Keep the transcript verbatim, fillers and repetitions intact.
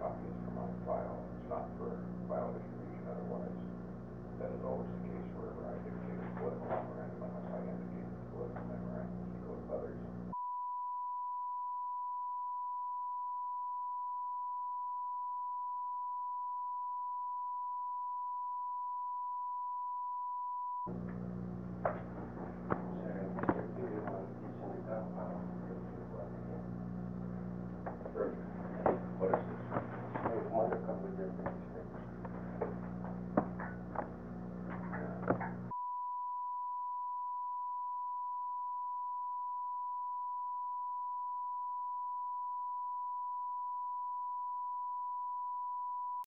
copy is for my file, it's not for file distribution otherwise. That is always the case wherever I dictate a political memorandum, unless I indicate the political memorandum to go to others.